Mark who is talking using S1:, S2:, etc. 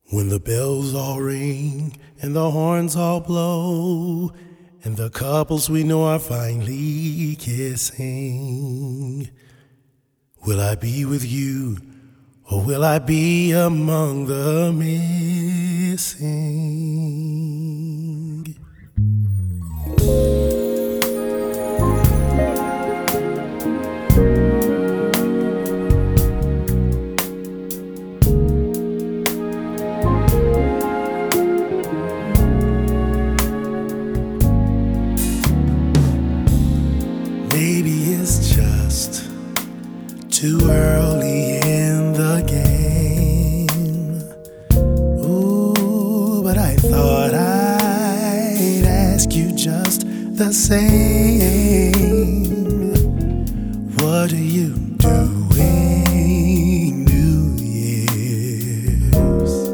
S1: When the bells all ring and the horns all blow and the couples we know are finally kissing, will I be with you or will I be among the missing? Maybe it's just too early in the game. Ooh, but I thought I'd ask you just the same. What do you